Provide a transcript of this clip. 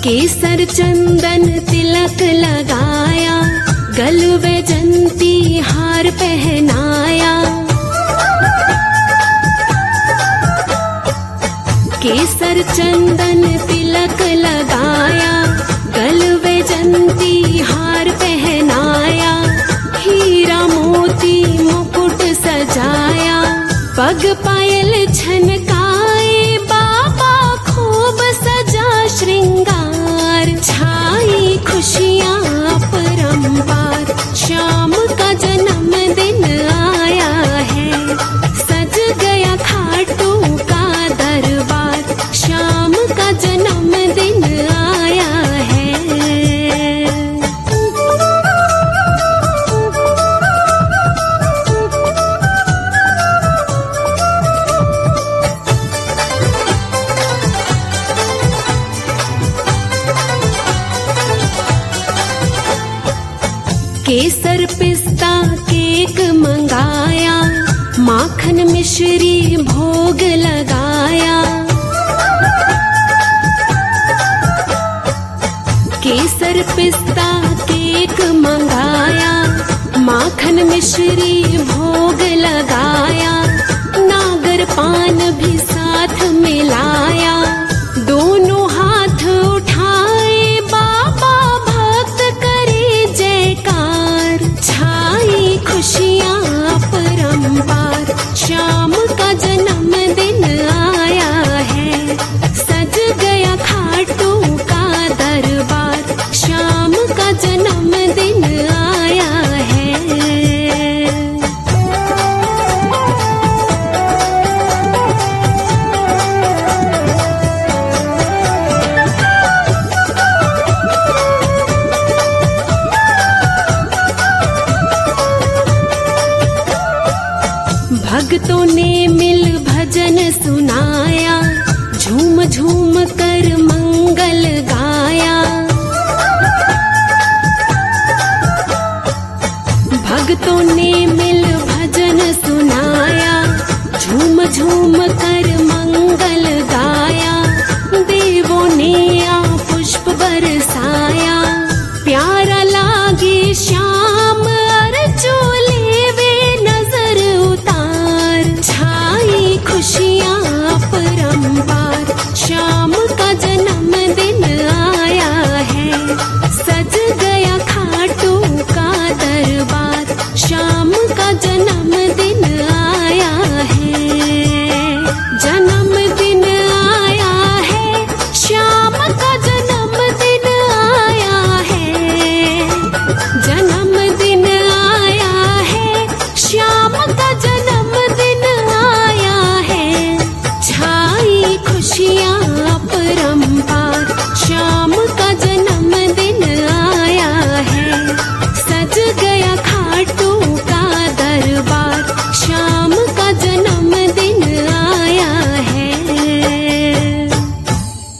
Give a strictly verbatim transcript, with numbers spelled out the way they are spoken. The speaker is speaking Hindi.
केसर चंदन तिलक लगाया, गल वैजंती हार पहनाया। केसर चंदन तिलक लगाया, गल वैजंती हार पहनाया। हीरा मोती मुकुट सजाया, पग पायल छनकाए, बाबा खूब सजा श्रृंगार। छाई खुशियाँ अपरंपार, श्याम का जन्मदिन आया है। सज गया खाटू का दरबार, श्याम का जन्मदिन आया है। केसर पिस्ता केक मंगाया, माखन मिश्री भोग लगाया। केसर पिस्ता केक मंगाया, माखन मिश्री भोग लगाया। नागर पान भी साथ मिलाया, दोनों हाथ उठाए, बाबा भक्त करे जयकार। छाई खुशियाँ अपरंपार, श्याम का जन्मदिन आया है। सज गया खाटू का दरबार, श्याम का जन्मदिन आया है। भक्तों ने मिल भजन सुनाया, झूम झूम कर मंगल गाया। भक्तों ने मिल भजन सुनाया, झूम झूम कर मंगल गाया। देवों ने आ पुष्प बरसाया, प्यारा लागे श्याम अर्जू लेवे नजर उतार। छाई खुशियाँ अपरंपार, श्याम का जन्मदिन आया है। सज गया खाटू का दरबार, श्याम का जन्म